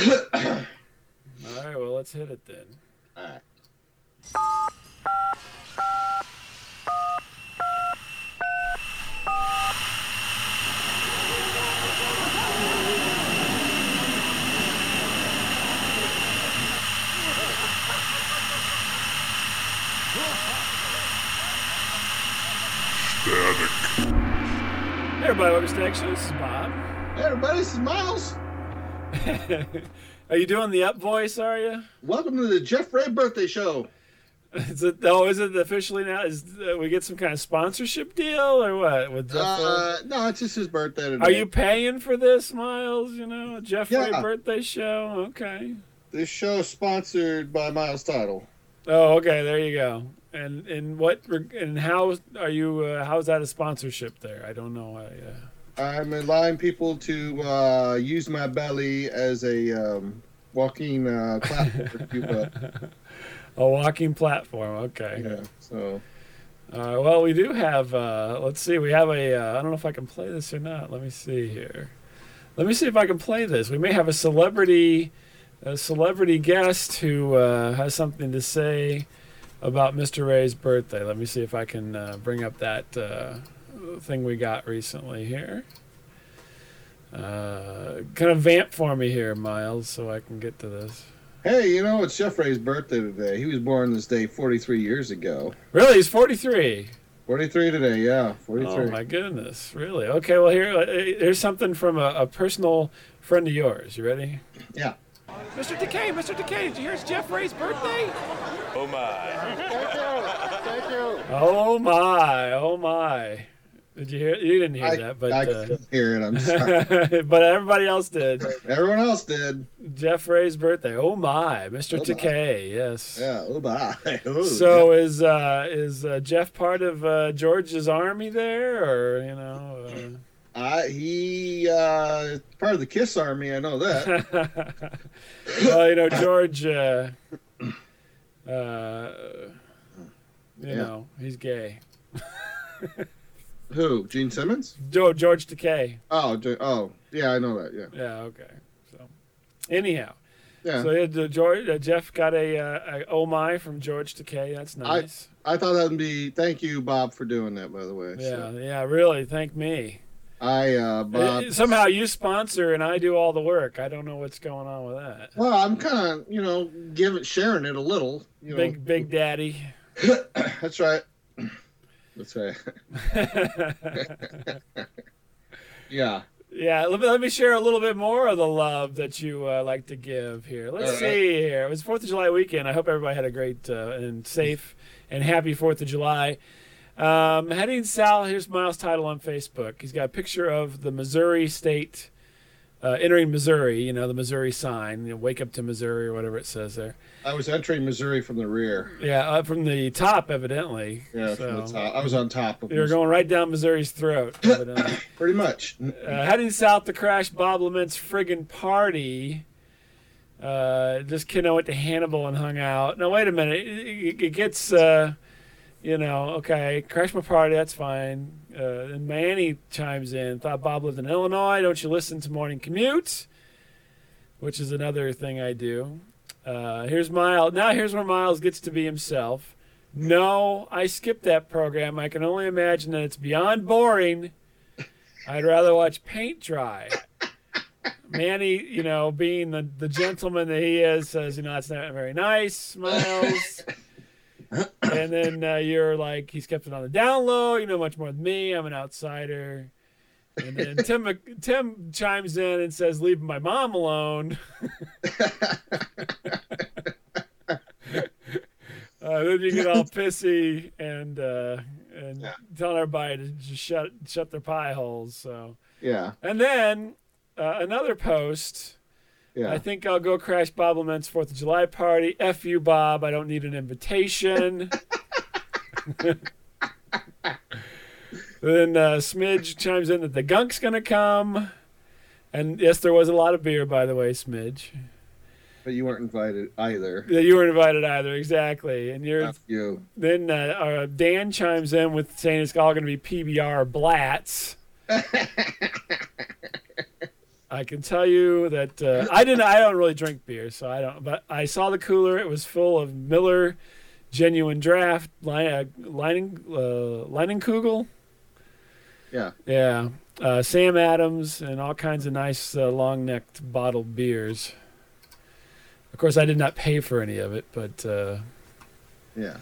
All right, well, let's hit it then. All right. Hey, everybody, welcome to Static Show. This is Bob. Hey, everybody, this is Miles. Are you doing the up voice, are you? Welcome to the Jeff Ray birthday show. Is it officially now? We get some kind of sponsorship deal or what? With Jeff No, it's just his birthday today. Are you paying for this, Miles? You know, Jeff Ray Yeah. birthday show? Okay. This show is sponsored by Miles Title. Oh, okay, there you go. And how are you? How's that a sponsorship there? I don't know. I'm allowing people to use my belly as a walking platform, if you will. A walking platform. Okay. Yeah, so. Well, we do have. Let's see. We have a. I don't know if I can play this or not. Let me see here. Let me see if I can play this. We may have a celebrity guest who has something to say about Mr. Ray's birthday. Let me see if I can bring up that thing we got recently here. Kind of vamp for me here, Miles, so I can get to this. Hey, you know, it's Jeff Ray's birthday today. He was born this day 43 years ago. Really? He's 43? 43 today, yeah, 43. Oh, my goodness. Really? Okay, well, here's something from a personal friend of yours. You ready? Yeah. Mr. Decay, did you hear it's Jeff Ray's birthday? Oh my. Thank you. Oh my. Did you hear? You didn't hear that, but I couldn't hear it. I'm sorry. but everybody else did. Everyone else did. Jeff Ray's birthday. Oh my, Mr. Oh, Decay. Yes. Yeah. Oh bye. Oh, So is Jeff part of George's army there, or you know? he part of the Kiss Army. I know that. Well, you know, George. You know, he's gay. Who? Gene Simmons? George Takei. Oh, yeah, I know that. Yeah. Yeah. Okay. So, anyhow. Yeah. So Jeff got a oh my from George Takei. That's nice. I thought that'd be. Thank you, Bob, for doing that. By the way. Yeah. So, Yeah. Really. Thank me. Bob. Somehow you sponsor and I do all the work. I don't know what's going on with that. Well, I'm kind of, sharing it a little. Big Daddy. That's right. That's right. Yeah. Yeah, let me share a little bit more of the love that you like to give here. Let's see here. It was 4th of July weekend. I hope everybody had a great and safe and happy 4th of July. Heading south, here's Miles' title on Facebook. He's got a picture of the Missouri State, entering Missouri, you know, the Missouri sign, wake up to Missouri or whatever it says there. I was entering Missouri from the rear. Yeah, from the top, evidently. Yeah, so, from the top. I was on top of you were going right down Missouri's throat, evidently. Pretty much. Heading south to crash Bob Lament's friggin' party. Just kid, I went to Hannibal and hung out. Now, wait a minute. It gets, okay, crash my party, that's fine. And Manny chimes in. Thought Bob lived in Illinois. Don't you listen to Morning Commute? Which is another thing I do. Here's Miles. Now here's where Miles gets to be himself. No, I skipped that program. I can only imagine that it's beyond boring. I'd rather watch paint dry. Manny, being the gentleman that he is, says, that's not very nice, Miles. And then you're like, he's kept it on the down low. You know much more than me. I'm an outsider. And then Tim chimes in and says, leave my mom alone. Then you get all pissy and telling everybody to just shut their pie holes. So yeah. And then another post. Yeah. I think I'll go crash Bob Lament's 4th of July party. F you, Bob. I don't need an invitation. Then Smidge chimes in that the gunk's going to come. And yes, there was a lot of beer, by the way, Smidge. But you weren't invited either. Yeah, you weren't invited either, exactly. And F you. Then Dan chimes in with saying it's all going to be PBR Blatz. I can tell you that I don't really drink beer, so I don't. But I saw the cooler; it was full of Miller Genuine Draft, Leinenkugel. Yeah. Yeah, Sam Adams, and all kinds of nice long-necked bottled beers. Of course, I did not pay for any of it, but Yeah.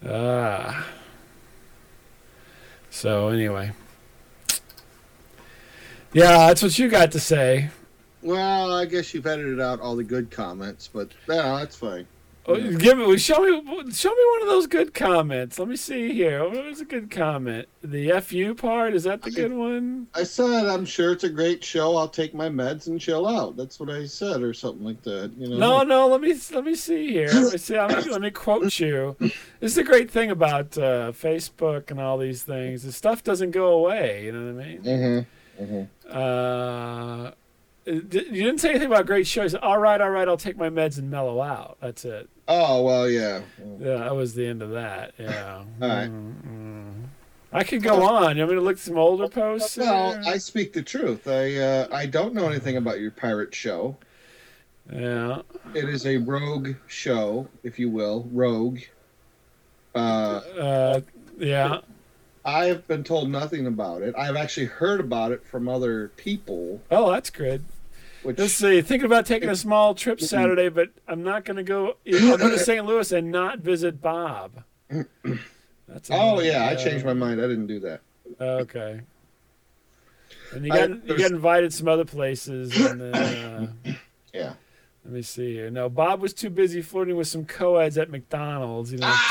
So anyway, yeah, that's what you got to say. Well, I guess you've edited out all the good comments, but no, that's fine. Oh, show me one of those good comments. Let me see here. What was a good comment? The FU part, is that the good one? I said, I'm sure it's a great show. I'll take my meds and chill out. That's what I said, or something like that. You know? No. Let me see here. Let me quote you. This is the great thing about Facebook and all these things. The stuff doesn't go away. You know what I mean? You didn't say anything about a great show. You said, all right, I'll take my meds and mellow out. That's it. Oh, well, yeah. Yeah, that was the end of that. Yeah. All right. I could go on. You want me to look at some older posts? Well, I speak the truth. I don't know anything about your pirate show. Yeah. It is a rogue show, if you will. Rogue. Yeah. I have been told nothing about it. I've actually heard about it from other people. Oh, that's good. Let's see. Thinking about taking a small trip Saturday, but I'm not going to go. I'll go to St. Louis and not visit Bob. I changed my mind. I didn't do that. Okay. And you got invited some other places, and then yeah. Let me see here. No, Bob was too busy flirting with some co-eds at McDonald's. You know.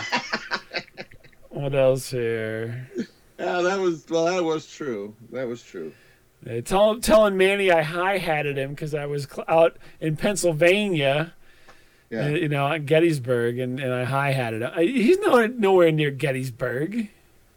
What else here? Yeah, that was true. That was true. Telling Manny I hi-hatted him because I was out in Pennsylvania, at Gettysburg, and I hi-hatted him. He's nowhere near Gettysburg.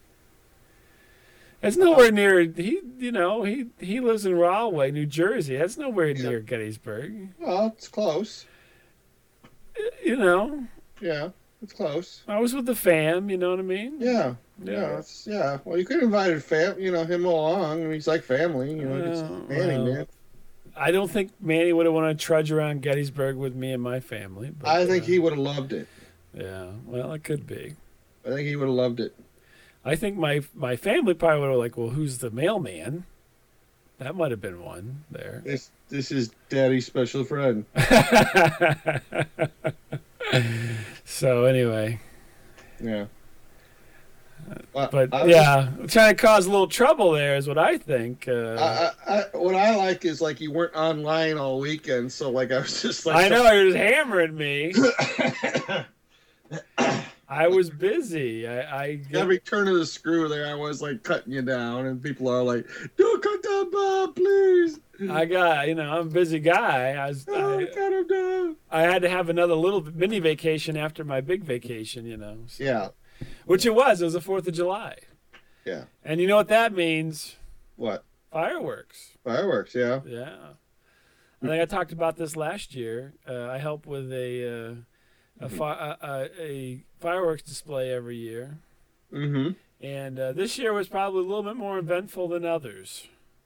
It's nowhere near. He lives in Rahway, New Jersey. That's nowhere near Gettysburg. Well, it's close. Yeah, it's close. I was with the fam. You know what I mean? Yeah. Well, you could have invited him along. He's like family. It's Manny, man. I don't think Manny would have wanted to trudge around Gettysburg with me and my family. But, I think he would have loved it. Yeah, well, it could be. I think he would have loved it. I think my family probably would have like, well, who's the mailman? That might have been one there. This is Daddy's special friend. So anyway. Yeah. But trying to cause a little trouble there is what I think. What I like is like you weren't online all weekend, so like I was just like. I know you're just hammering me. I was busy. Every turn of the screw there, I was like cutting you down, and people are like, "Don't cut down Bob, please." I'm a busy guy. Cut him down. I had to have another little mini vacation after my big vacation, So. Yeah. Which it was. It was the 4th of July. Yeah. And you know what that means? What? Fireworks. Fireworks, yeah. Yeah. I think I talked about this last year. I help with a fireworks display every year. Mm-hmm. And this year was probably a little bit more eventful than others.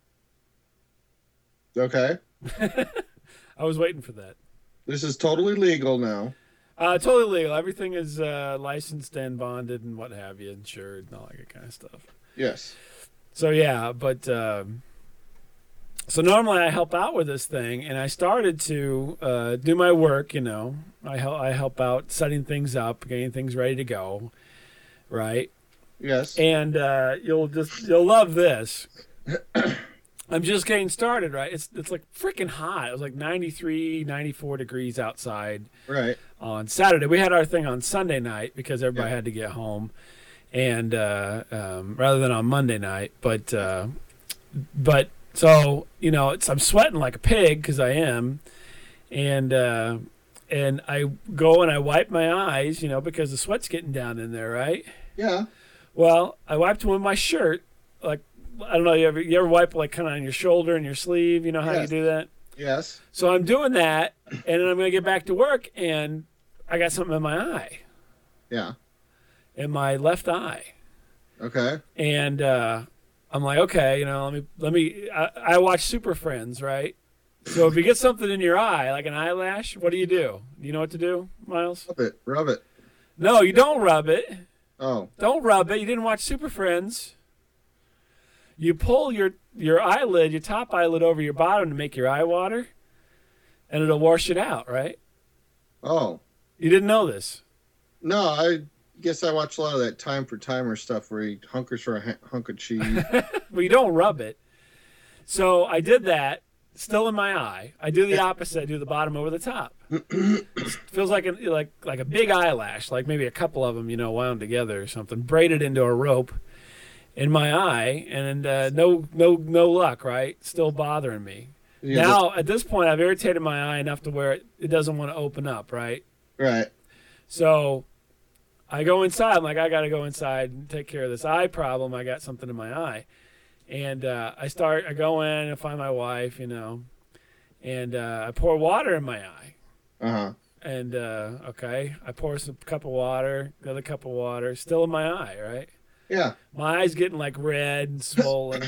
Okay. I was waiting for that. This is totally legal now. Totally legal. Everything is licensed and bonded and what have you, insured and all that kind of stuff. Yes. So yeah, but so normally I help out with this thing, and I started to do my work. I help out setting things up, getting things ready to go, right? Yes. And you'll love this. I'm just getting started, right? It's like freaking hot. It was like 93, 94 degrees outside. Right. On Saturday. We had our thing on Sunday night because everybody had to get home, and rather than on Monday night. But so I'm sweating like a pig because I am, and I go and I wipe my eyes, because the sweat's getting down in there, right? Yeah. Well, I wiped them with my shirt, like. I don't know. You ever wipe like kind of on your shoulder and your sleeve? You know how you do that? Yes. So I'm doing that, and then I'm going to get back to work, and I got something in my eye. Yeah. In my left eye. Okay. And I'm like, okay, I watch Super Friends, right? So if you get something in your eye, like an eyelash, what do? Do you know what to do, Miles? Rub it. No, you don't rub it. Oh, Don't rub it. You didn't watch Super Friends. You pull your eyelid, your top eyelid over your bottom to make your eye water, and it'll wash it out, right? oh, You didn't know this. no, I guess I watch a lot of that Time for Timer stuff where he hunkers for a hunk of cheese. Well, you don't rub it. So I did that, still in my eye. I do the opposite. I do the bottom over the top. Feels like a big eyelash, like maybe a couple of them, wound together or something, braided into a rope in my eye, and no luck, right? Still bothering me. Yeah, Now at this point, I've irritated my eye enough to where it doesn't want to open up, right? right. So I go inside. I'm like, I got to go inside and take care of this eye problem. I got something in my eye. And I go in and find my wife, and I pour water in my eye. Uh-huh. And, okay, I pour a cup of water, another cup of water, still in my eye, right? Yeah. My eye's getting like red and swollen.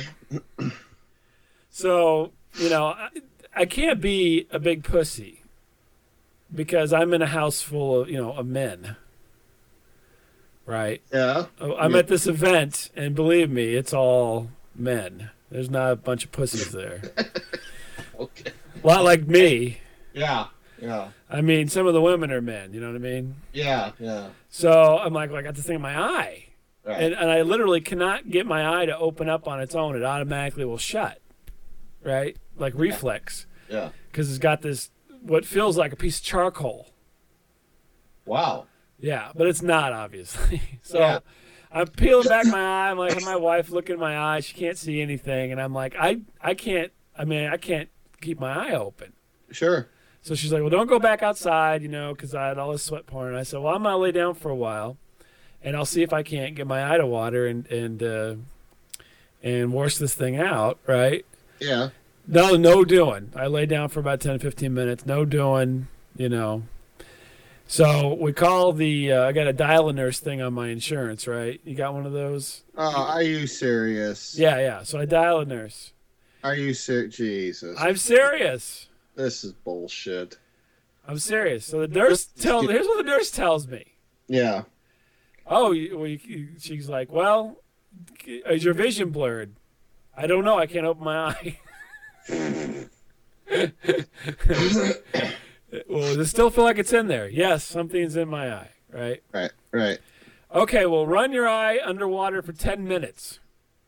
So, I can't be a big pussy because I'm in a house full of men. Right? Yeah. I'm at this event, and believe me, it's all men. There's not a bunch of pussies there. Okay. A lot like me. Yeah. Yeah. I mean, some of the women are men. You know what I mean? Yeah. Yeah. So I'm like, well, I got this thing in my eye. Right. And I literally cannot get my eye to open up on its own. It automatically will shut. Right? Like reflex. Yeah. Because it's got this, what feels like a piece of charcoal. Wow. Yeah, but it's not, obviously. So Yeah. I'm peeling back my eye. I'm like, my wife looking in my eye. She can't see anything. And I'm like, I can't keep my eye open. Sure. So she's like, well, don't go back outside, because I had all this sweat pouring. And I said, well, I'm going to lay down for a while, and I'll see if I can't get my eye to water and wash this thing out, right? Yeah. No doing. I lay down for about 10, 15 minutes. No doing, So we call I got a dial-a-nurse thing on my insurance, right? You got one of those? Oh, are you serious? Yeah. So I dial a nurse. Are you serious? Jesus. I'm serious. This is bullshit. I'm serious. So the nurse here's what the nurse tells me. Yeah. Oh, she's like, well, is your vision blurred? I don't know. I can't open my eye. Well, does it still feel like it's in there? Yes, something's in my eye, right? Right. Okay, well, run your eye underwater for 10 minutes.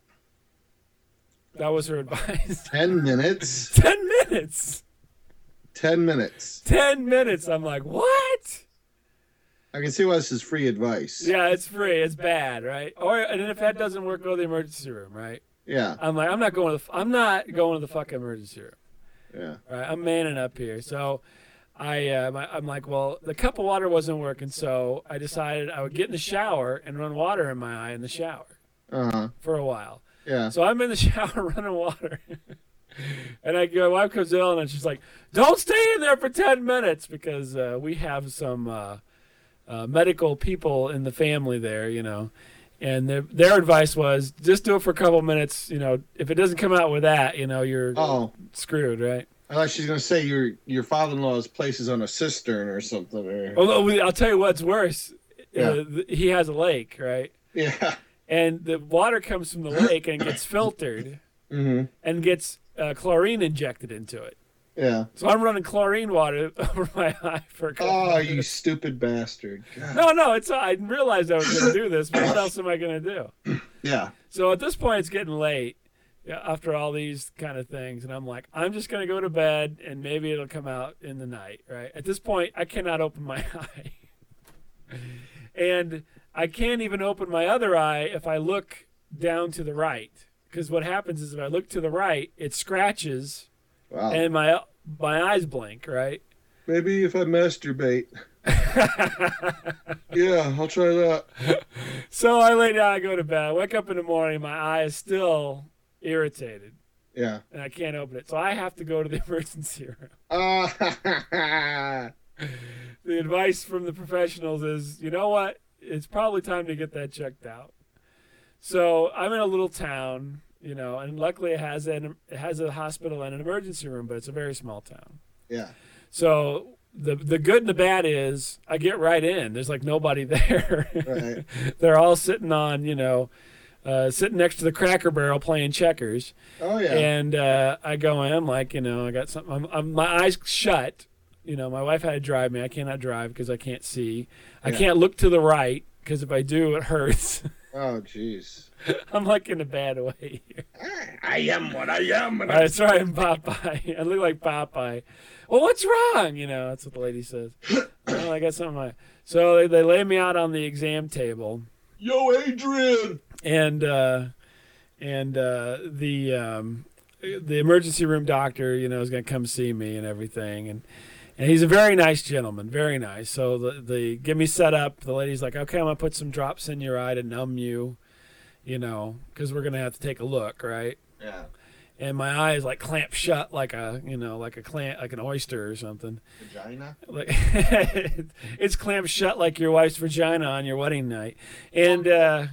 That was her advice. 10 minutes? 10 minutes! 10 minutes. 10 minutes! I'm like, what? I can see why this is free advice. Yeah, it's free. It's bad, right? And if that doesn't work, go to the emergency room, right? Yeah. I'm like, I'm not going to the fucking emergency room. Yeah. All right, I'm manning up here. So I'm like, well, the cup of water wasn't working, so I decided I would get in the shower and run water in my eye in the shower for a while. Yeah. So I'm in the shower running water. And my wife comes in and she's like, don't stay in there for 10 minutes because we have some medical people in the family there, And their advice was just do it for a couple minutes. If it doesn't come out with that, you're screwed, right? I thought she's gonna say your father-in-law's place is on a cistern or something. Or... Although I'll tell you what's worse. Yeah. He has a lake, right? Yeah. And the water comes from the lake and gets filtered and gets chlorine injected into it. Yeah. So I'm running chlorine water over my eye for a couple minutes. You stupid bastard. God. No, I realized I was going to do this, but what else am I going to do? Yeah. So at this point, it's getting late after all these kind of things. And I'm like, I'm just going to go to bed and maybe it'll come out in the night, right? At this point, I cannot open my eye. And I can't even open my other eye if I look down to the right. Because what happens is if I look to the right, it scratches Wow. and my eyes blink, right? Maybe if I masturbate. Yeah, I'll try that. So I lay down, I go to bed. I wake up in the morning, my eye is still irritated. Yeah. And I can't open it. So I have to go to the emergency room. The advice from the professionals is, you know what? It's probably time to get that checked out. So I'm in a little town, you know, and luckily it has a hospital and an emergency room, but it's a very small town. Yeah. So the good and the bad is I get right in. There's like nobody there. Right. They're all sitting on, you know, sitting next to the Cracker Barrel playing checkers. Oh yeah. And I go in, I'm like, you know, I got something. My eyes shut. You know, my wife had to drive me. I cannot drive because I can't see. I can't look to the right because if I do, it hurts. Oh jeez. I'm like in a bad way here. I am what I am. That's right, I'm Popeye. I look like Popeye. Well, what's wrong? You know, that's what the lady says. Oh, I got something. So they lay me out on the exam table. Yo, Adrian. And the emergency room doctor, you know, is going to come see me and everything. And he's a very nice gentleman, very nice. So the get me set up. The lady's like, okay, I'm going to put some drops in your eye to numb you, you know, because we're going to have to take a look, right? Yeah. And my eye is like clamped shut like an oyster or something. Vagina? Like it's clamped shut like your wife's vagina on your wedding night. And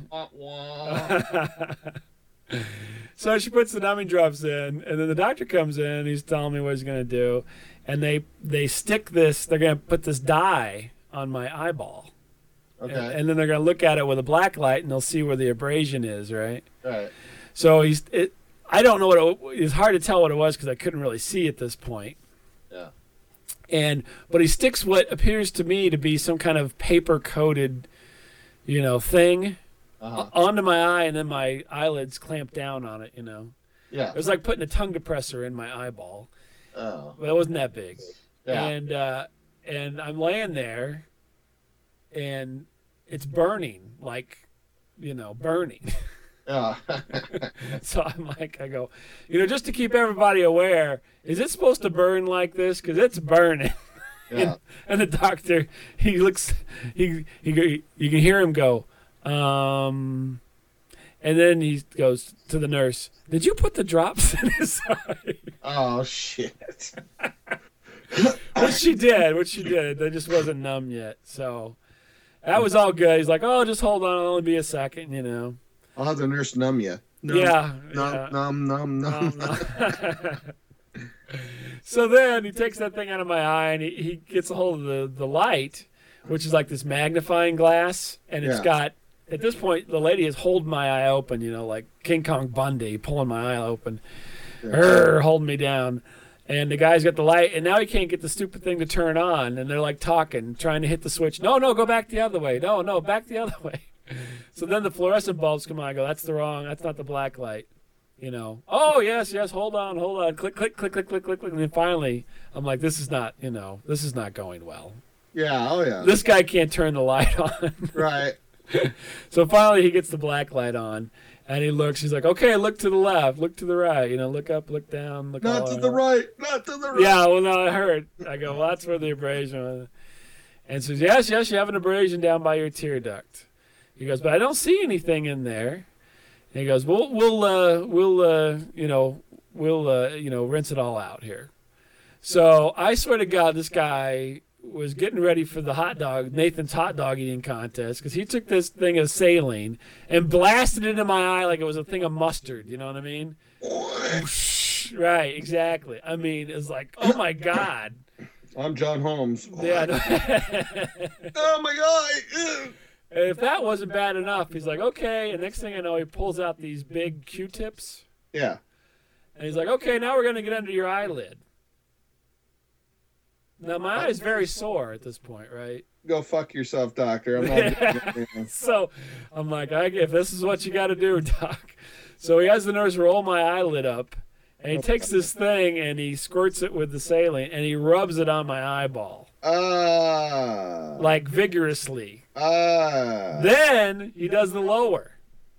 so she puts the numbing drops in, and then the doctor comes in and he's telling me what he's going to do. And they stick this, they're going to put this dye on my eyeball. Okay. And then they're going to look at it with a black light and they'll see where the abrasion is, right? Right. So I don't know it's hard to tell what it was because I couldn't really see at this point. Yeah. But he sticks what appears to me to be some kind of paper coated, you know, thing onto my eye, and then my eyelids clamp down on it, you know. Yeah. It was like putting a tongue depressor in my eyeball. Oh. But it wasn't that big. Yeah. And I'm laying there and it's burning, like, you know, burning. Yeah. So I go, you know, just to keep everybody aware, is it supposed to burn like this? Because it's burning. Yeah. And the doctor, he looks, you can hear him go, and then he goes to the nurse, did you put the drops in his eye? Oh, shit. Which she did. They just wasn't numb yet. So that was all good. He's like, oh, just hold on. It'll only be a second, you know. I'll have the nurse numb you. Numb. So then he takes that thing out of my eye and he gets a hold of the light, which is like this magnifying glass. And it's got, at this point, the lady is holding my eye open, you know, like King Kong Bundy, pulling my eye open, holding me down. And the guy's got the light, and now he can't get the stupid thing to turn on. And they're like talking, trying to hit the switch. No, go back the other way. No, back the other way. So then the fluorescent bulbs come on. I go, that's not the black light. You know, oh, yes, hold on. Click, click, click, click, click, click. And then finally, I'm like, this is not going well. Yeah, oh, yeah. This guy can't turn the light on. Right. So finally he gets the black light on. And he looks, he's like, okay, look to the left, look to the right, you know, look up, look down, look not to the right. Yeah, well, no, it hurt. I go, well, that's where the abrasion was. And says, yes, you have an abrasion down by your tear duct. He goes, but I don't see anything in there. And he goes, we'll rinse it all out here. So I swear to God, this guy was getting ready for the Nathan's hot dog eating contest, because he took this thing of saline and blasted it into my eye like it was a thing of mustard. You know what I mean? Right, exactly. I mean, it's like, oh my God. I'm John Holmes. Yeah. Oh my God. And if that wasn't bad enough, he's like, okay. And next thing I know, he pulls out these big Q-tips. Yeah. And he's like, okay, now we're going to get under your eyelid. Now, my eye is very sore at this point, right? Go fuck yourself, doctor. I'm not So I'm like, if this is what you got to do, doc. So he has the nurse roll my eyelid up, and he takes this thing and he squirts it with the saline, and he rubs it on my eyeball. Like vigorously. Then he does the lower.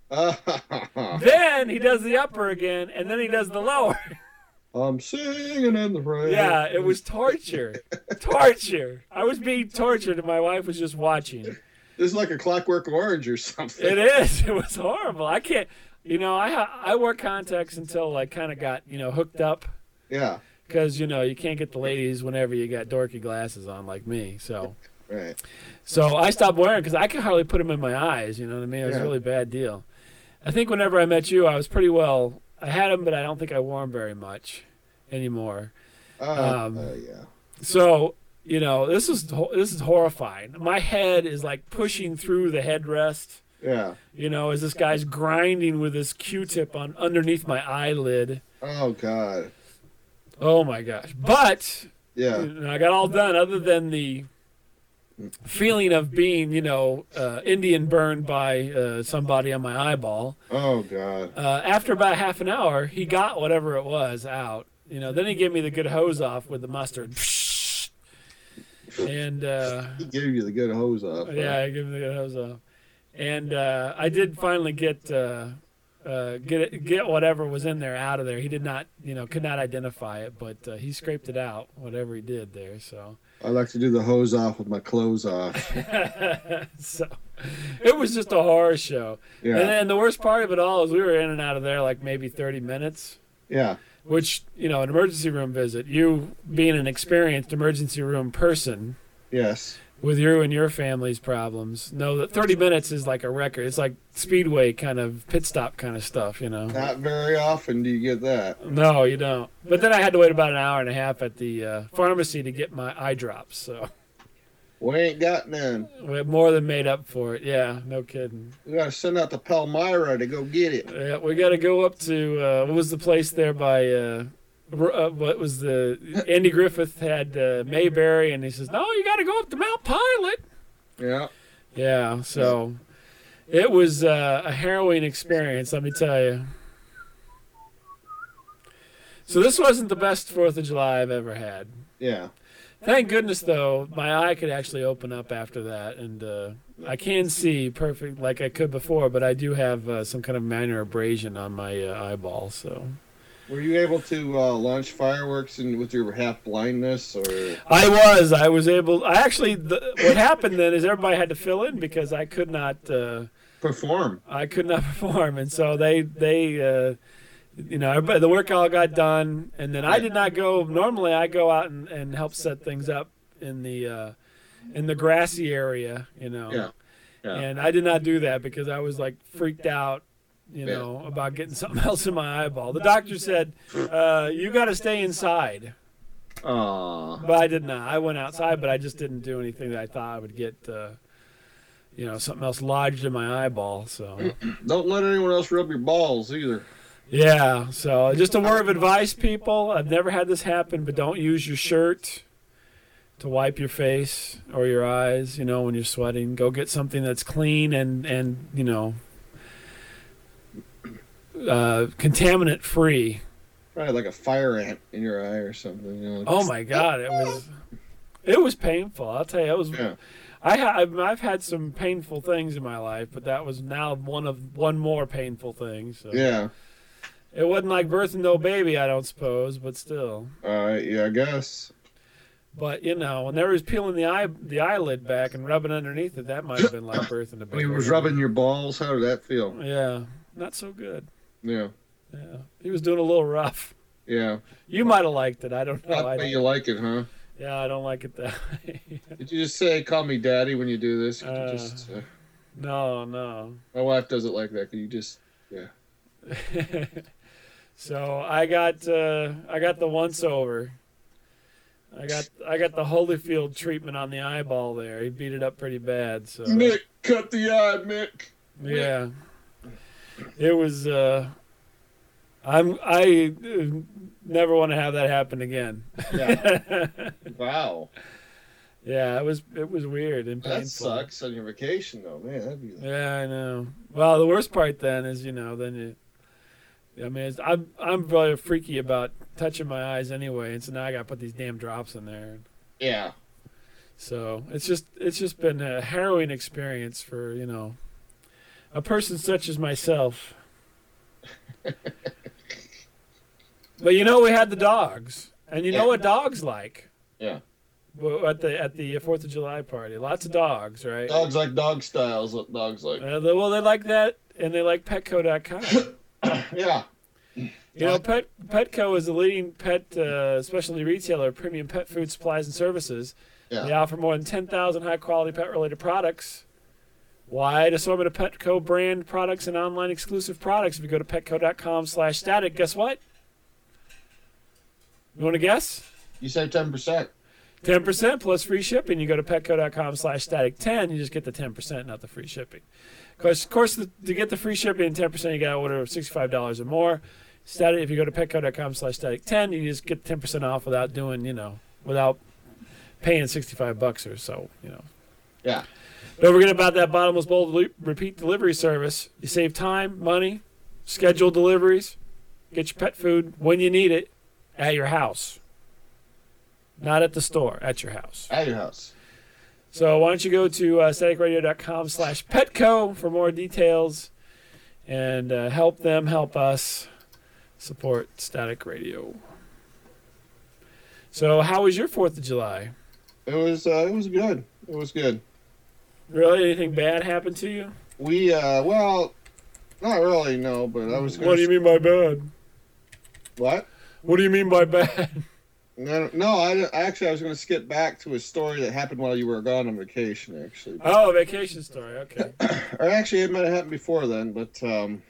Then he does the upper again, and then he does the lower. I'm singing in the rain. Yeah, it was torture. Torture. I was being tortured, and my wife was just watching. This is like a Clockwork Orange or something. It is. It was horrible. I can't. You know, I wore contacts until I kind of got, you know, hooked up. Yeah. Because, you know, you can't get the ladies whenever you got dorky glasses on like me. So. Right. So I stopped wearing because I could hardly put them in my eyes. You know what I mean? It was a really bad deal. I think whenever I met you, I was pretty well. I had them, but I don't think I wore them very much anymore. Yeah. So this is horrifying. My head is like pushing through the headrest. Yeah. As this guy's grinding with his Q-tip on underneath my eyelid. Oh God. Oh my gosh! But Yeah. I got all done, other than the feeling of being, Indian burned by somebody on my eyeball. Oh God. After about half an hour, he got whatever it was out. Then he gave me the good hose off with the mustard. And He gave you the good hose off. yeah, he gave me the good hose off. And I did finally get whatever was in there out of there. He did not, could not identify it, but he scraped it out, whatever he did there. So I like to do the hose off with my clothes off. so it was just a horror show. Yeah. And the worst part of it all is we were in and out of there like maybe 30 minutes. Yeah. Which, an emergency room visit, you being an experienced emergency room person Yes. with you and your family's problems, know that 30 minutes is like a record. It's like speedway kind of pit stop kind of stuff, Not very often do you get that. No, you don't. But then I had to wait about an hour and a half at the pharmacy to get my eye drops, so We ain't got none. we more than made up for it. Yeah, no kidding. We gotta send out to Palmyra to go get it. Yeah, we got to go up to what was the place there by what was the Andy Griffith had Mayberry, and he says, "No, you got to go up to Mount Pilot." Yeah. Yeah, so it was a harrowing experience, let me tell you. So this wasn't the best 4th of July I've ever had. Yeah. Thank goodness, though, my eye could actually open up after that, and I can see perfect like I could before, but I do have some kind of minor abrasion on my eyeball. So Were you able to launch fireworks with your half blindness, or? I was able. I actually, what happened then is everybody had to fill in because I could not Perform. I could not perform, and so they everybody, the work all got done, and then I did not go. Normally, I go out and help set things up in the grassy area, Yeah. And I did not do that because I was like freaked out, about getting something else in my eyeball. The doctor said, "You got to stay inside." Aww. But I did not. I went outside, but I just didn't do anything that I thought I would get, something else lodged in my eyeball. So Don't let anyone else rub your balls either. yeah. So just a word of advice, people. I've never had this happen, but don't use your shirt to wipe your face or your eyes. When you're sweating, go get something that's clean and contaminant free. Probably like a fire ant in your eye or something. Oh my God, it was painful. I'll tell you, it was. Yeah. I've had some painful things in my life, but that was now one more painful thing. So Yeah. it wasn't like birthing no baby, I don't suppose, but still. Yeah, I guess. But when they was peeling the eyelid back and rubbing underneath it, that might have been like birthing a baby. When he was rubbing your balls, how did that feel? Yeah, not so good. Yeah. Yeah, he was doing a little rough. Yeah. You might have liked it. I don't know. Not that you like it, huh? Yeah, I don't like it that way. Did you just say, "Call me daddy" when you do this? Could you just? No. My wife does it like that. Could you just? Yeah. So I got the once over. I got the Holyfield treatment on the eyeball there. He beat it up pretty bad. So Mick, cut the eye, Mick. yeah, it was. I never want to have that happen again. Yeah. Wow. Yeah, it was weird and painful. That sucks on your vacation, though, man. That'd be. Yeah, I know. Well, the worst part then is I'm really freaky about touching my eyes anyway, and so now I got to put these damn drops in there. Yeah. So it's just been a harrowing experience for a person such as myself. But we had the dogs, and you know what dogs like. Yeah. Well, at the 4th of July party, lots of dogs, right? Dogs like dog styles. What dogs like? They like that, and they like Petco.com. Yeah. Petco is the leading pet specialty retailer of premium pet food supplies and services. Yeah. They offer more than 10,000 high-quality pet-related products Wide assortment of Petco brand products and online exclusive products. If you go to petco.com/static, guess what? You want to guess? You say 10%. 10% plus free shipping. You go to petco.com/static10. You just get the 10%, not the free shipping. Of course, to get the free shipping and 10%, you got to order $65 or more. Static. If you go to petco.com/static10, you just get 10% off without doing, without paying $65 or so. Yeah. Don't forget about that bottomless bowl repeat delivery service. You save time, money, schedule deliveries, get your pet food when you need it at your house. Not at the store, at your house. At your house. So why don't you go to staticradio.com/Petco for more details and help them help us support Static Radio. So how was your 4th of July? It was good. It was good. Really? Anything bad happened to you? We, well, not really, no, but I was going to... What do you mean by bad? What? What do you mean by bad? No, I was going to skip back to a story that happened while you were gone on vacation, actually. Oh, a vacation story, okay. Or actually, it might have happened before then, but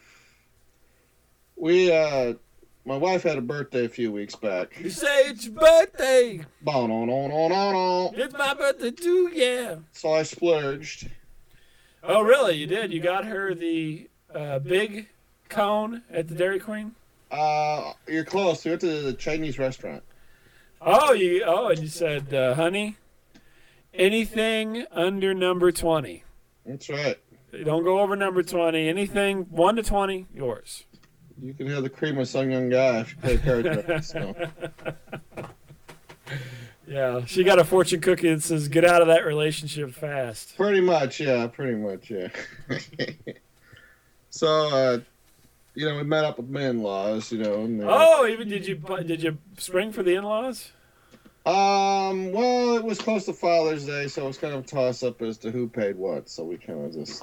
my wife had a birthday a few weeks back. You say it's your birthday. No. It's my birthday too, yeah. So I splurged. Oh, really? You did? You got her the big cone at the Dairy Queen? You're close. We went to the Chinese restaurant. And you said, honey, anything under number 20. That's right. Don't go over number 20. Anything 1 to 20, yours. You can have the cream of some young guy if you play cards. So. Yeah, she got a fortune cookie that says, get out of that relationship fast. Pretty much, yeah. So, we met up with my in-laws, And did you spring for the in-laws? Well, it was close to Father's Day, so it was kind of a toss-up as to who paid what. So we kind of just,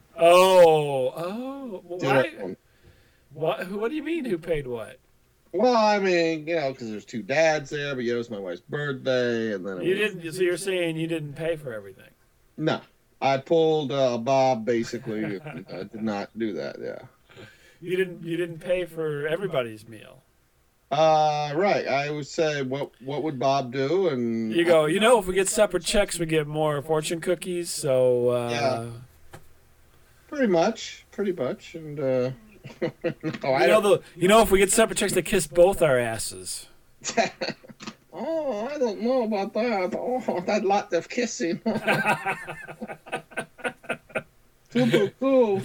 Oh, why? What do you mean, who paid what? Well, I mean, because there's 2 dads there, but it was my wife's birthday, and then So you're saying you didn't pay for everything? No, I pulled Bob basically. I did not do that. Yeah. You didn't pay for everybody's meal. Right. I would say what would Bob do, and you go. If we get separate checks, we get more fortune cookies. So yeah. Pretty much, and. If we get separate checks, they kiss both our asses. Oh, I don't know about that. Oh, that lot of kissing. Too cool.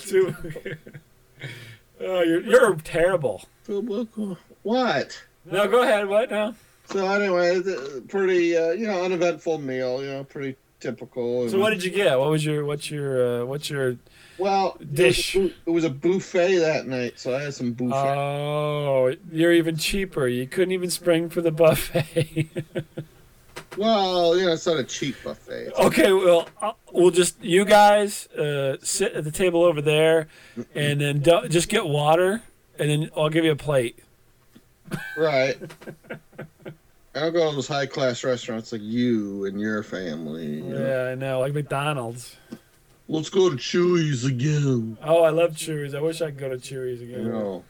Oh, you're terrible. What? No, go ahead. What now? So anyway, pretty uneventful meal. Pretty typical. So what did you get? What's your dish? It was a buffet that night, so I had some buffet. Oh, you're even cheaper. You couldn't even spring for the buffet. Well, it's not a cheap buffet. Okay, well, we'll just, you guys sit at the table over there, and then just get water, and then I'll give you a plate. Right. I don't go to those high-class restaurants like you and your family. Yeah, I know, like McDonald's. Let's go to Chuy's again. Oh, I love Chuy's. I wish I could go to Chuy's again.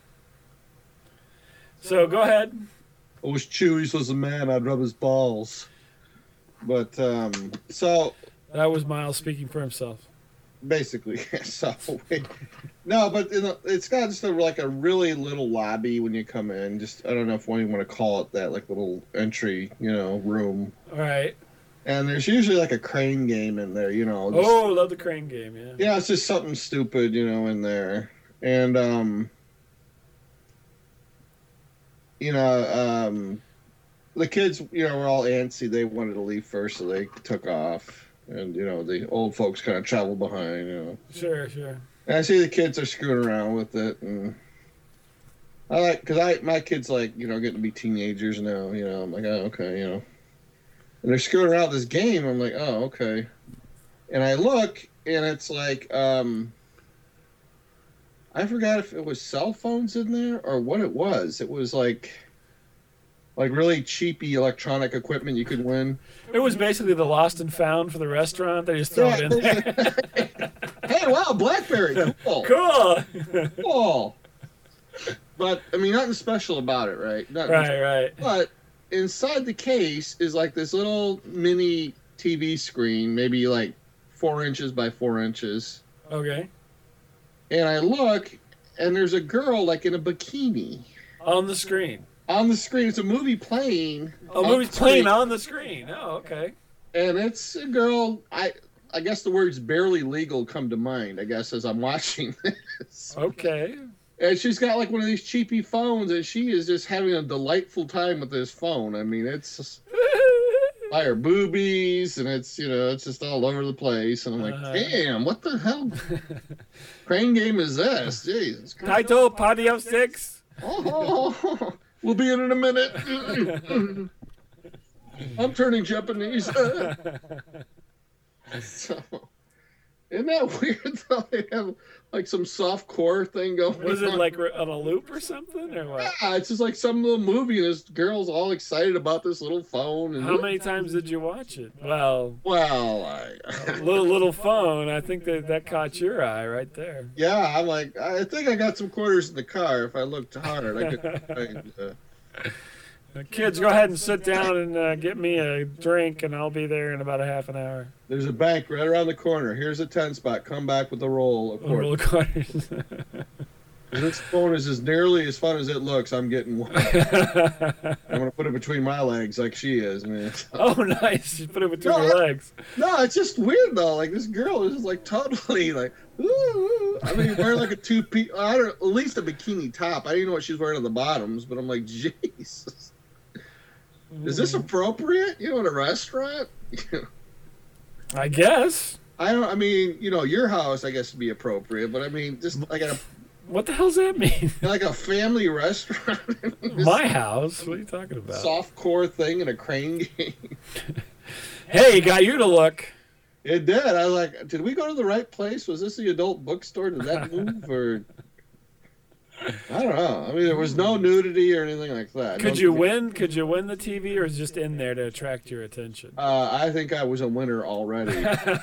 So, go ahead. I wish Chuy's was a man. I'd rub his balls. But, so... That was Miles speaking for himself. Basically, so... No, but it's got just a really little lobby when you come in. Just, I don't know if you want to call it that, like little entry, room. All right. And there's usually a crane game in there, love the crane game, yeah. Yeah, it's just something stupid, in there. And, the kids, were all antsy. They wanted to leave first, so they took off. And, the old folks kind of traveled behind, Sure. And I see the kids are screwing around with it. And because my kids, getting to be teenagers now, I'm like, oh, okay, And they're screwing around with this game. I'm like, oh, okay. And I look, and it's I forgot if it was cell phones in there or what it was. It was like really cheapy electronic equipment you could win. It was basically the lost and found for the restaurant. They just throw it in there. Hey, Oh, wow, BlackBerry. Cool. Cool. Cool. But, I mean, nothing special about it, right? Nothing. Right. But inside the case is like this little mini TV screen, maybe like 4 inches by 4 inches. Okay. And I look, and there's a girl like in a bikini. On the screen. On the screen. It's a movie playing. Oh, movie's playing on the screen. Oh, okay. And it's a girl, I guess the words barely legal come to mind, I guess, as I'm watching this. Okay. And she's got like one of these cheapy phones, and she is just having a delightful time with this phone. I mean, it's just by her boobies, and it's, you know, it's just all over the place. And I'm like, damn, what the hell crane game is this? Jesus Christ. Taito Patio 6. Oh, we'll be in a minute. I'm turning Japanese. So, isn't that weird though? They have like some soft core thing going on. Was it like on a loop or something, or what? Yeah, it's just like some little movie, and this girl's all excited about this little phone. And How many times did you watch it? Well, a little phone. I think that caught your eye right there. yeah, I'm like, I think I got some quarters in the car. If I looked hard, I could find. Kids, go ahead and sit down and get me a drink, and I'll be there in about a half an hour. There's a bank right around the corner. Here's a 10 spot. Come back with a roll of quarters. Roll of quarters. This phone is as nearly as fun as it looks. I'm getting one. I'm gonna put it between my legs like she is, man. Oh, nice! You put it between your legs. No, it's just weird though. Like this girl is just like totally like, ooh. I mean, wearing like a two-piece, at least a bikini top. I didn't know what she was wearing at the bottoms, but I'm like, Jesus. Is this appropriate? You know, at a restaurant? I guess. I mean, you know, your house, I guess, would be appropriate, but I mean, just like what the hell does that mean? like a family restaurant. My house? What are you talking about? Soft core thing in a crane game. Hey, got you to look. It did. I was like, did we go to the right place? Was this the adult bookstore? Did that move? Or I don't know. I mean, there was no nudity or anything like that. Could you win? Could you win the TV, or is it just in there to attract your attention? I think I was a winner already.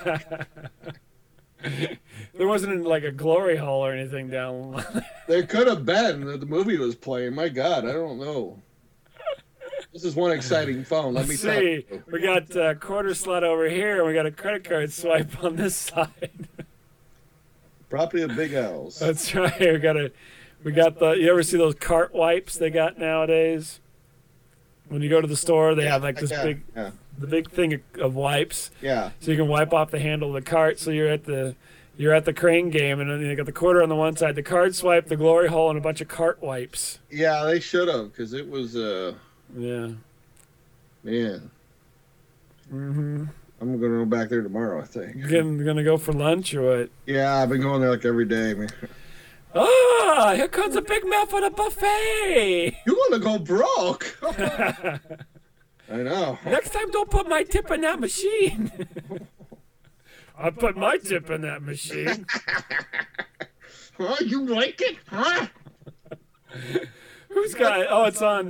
There wasn't like a glory hole or anything down. There could have been that the movie was playing. My God, I don't know. This is one exciting phone. Let me tell see. you. We got a quarter slot over here, and we got a credit card swipe on this side. Property of Big L's. That's right. We got the. You ever see those cart wipes they got nowadays? When you go to the store, they have like this the big thing of wipes. Yeah. So you can wipe off the handle of the cart. So you're at the crane game, and then you got the quarter on the one side, the card swipe, the glory hole, and a bunch of cart wipes. Yeah, they should have, because it was yeah. Man. Mm-hmm. I'm gonna go back there tomorrow, I think. You gonna go for lunch or what? Yeah, I've been going there like every day, man. Ah, here comes a big meal for the buffet. You want to go broke? I know. Next time, don't put my tip in that machine. I put my tip in that machine. Huh? You like it? Huh? Who's got? Oh, it's on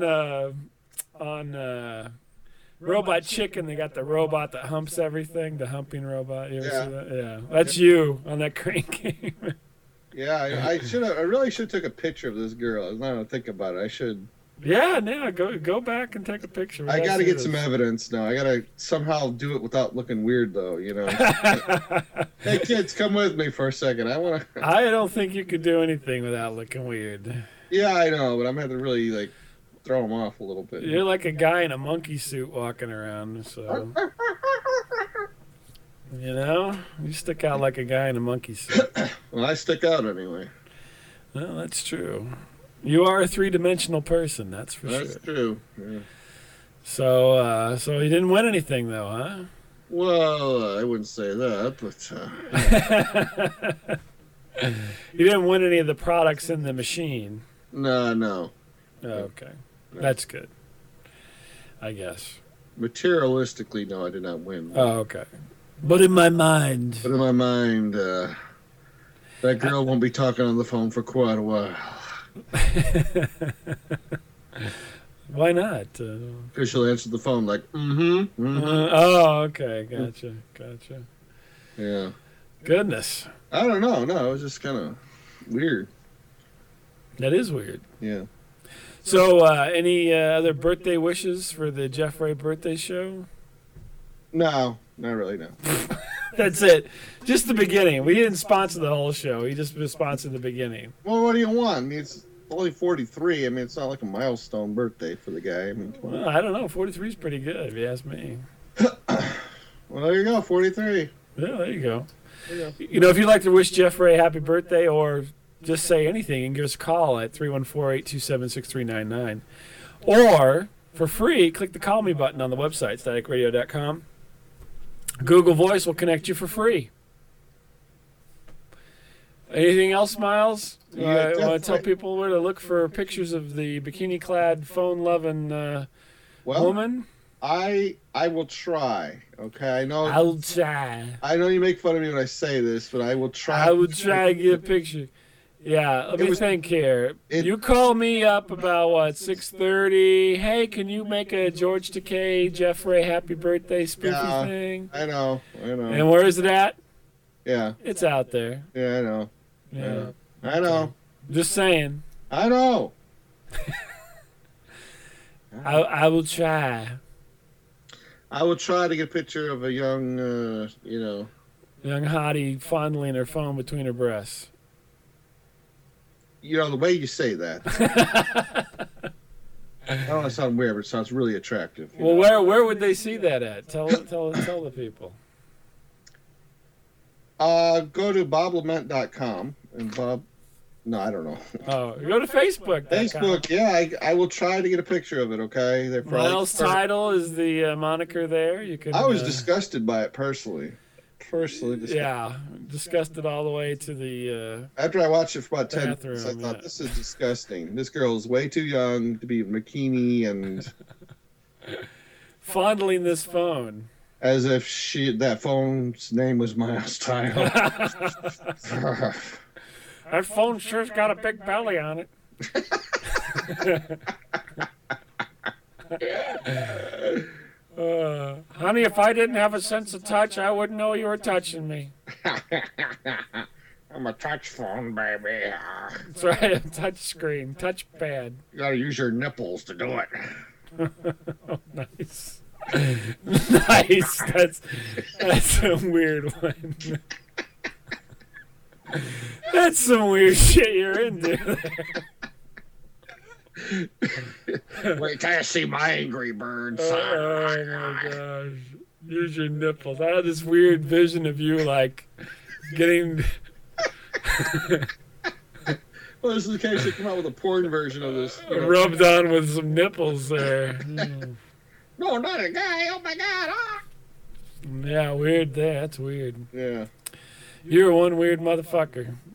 Robot Chicken. They got the robot that humps everything. The humping robot. You ever see that? Yeah, that's you on that crane game. Yeah, I should have. I really should have took a picture of this girl. Now that I think about it, I should. Yeah, go back and take a picture. I got to get some evidence now. I got to somehow do it without looking weird, though. You know. Hey, kids, come with me for a second. I want to. I don't think you could do anything without looking weird. Yeah, I know, but I'm going to really like throw them off a little bit. You're like a guy in a monkey suit walking around, so. You know, you stick out like a guy in a monkey suit. Well, I stick out anyway. Well, that's true. You are a three-dimensional person, that's for sure. That's true. Yeah. So you didn't win anything, though, huh? Well, I wouldn't say that, but you didn't win any of the products in the machine. No. Oh, okay, that's good. I guess. Materialistically, no, I did not win. Oh, okay. But in my mind. But in my mind, that girl won't be talking on the phone for quite a while. Why not? Because she'll answer the phone like, oh, okay. Gotcha. Yeah. Goodness. I don't know. No, it was just kind of weird. That is weird. Yeah. So, any other birthday wishes for the Jeff Ray birthday show? No, not really. No. That's it. Just the beginning. We didn't sponsor the whole show. We just sponsored the beginning. Well, what do you want? I mean, it's only 43. I mean, it's not like a milestone birthday for the guy. I mean, come on. Well, I don't know. 43 is pretty good, if you ask me. Well, there you go. 43. Yeah, there you go. There you go. You know, if you'd like to wish Jeff Ray happy birthday or just say anything, you can give us a call at 314-827-6399. Or, for free, click the Call Me button on the website, staticradio.com. Google Voice will connect you for free. Anything else, Miles? You want to tell people where to look for pictures of the bikini-clad, phone-loving woman? I will try. Okay, I know. I'll try. I know you make fun of me when I say this, but I will try. I will try to get a picture. Yeah, let me think here. You call me up about, 6:30. Hey, can you make a George Takei, Jeff Ray happy birthday spoofy thing? I know. And where is it at? Yeah. It's out there. Yeah, I know. Yeah. I know. Just saying. I know. I will try. I will try to get a picture of a young, Young hottie fondling her phone between her breasts. The way you say that. I don't want to sound weird, but it sounds really attractive. Well, where would they see that at? Tell the people. Go to boblament.com and Bob. No, I don't know. Oh, go to Facebook. Facebook, yeah, I will try to get a picture of it. Okay, they're probably Miles Title is the moniker there. You can. I was disgusted by it personally. Yeah, disgusted all the way to the. After I watched it for about 10 bathroom, minutes, I thought this is disgusting. This girl is way too young to be in a bikini and fondling this phone. As if that phone's name was Miles Title. That phone sure's got a big belly on it. Honey, if I didn't have a sense of touch, I wouldn't know you were touching me. I'm a touch phone, baby. That's right, a touch screen, touch pad. You gotta use your nipples to do it. Oh, nice. Nice. That's a weird one. That's some weird shit you're into there. Wait till you see my Angry Birds. Oh my gosh. Use your nipples. I had this weird vision of you like getting Well, this is the case they come out with a porn version of this. Rubbed on with some nipples there. No, not a guy. Oh my God. Ah. Yeah, weird there. That's weird. Yeah. You're one weird motherfucker.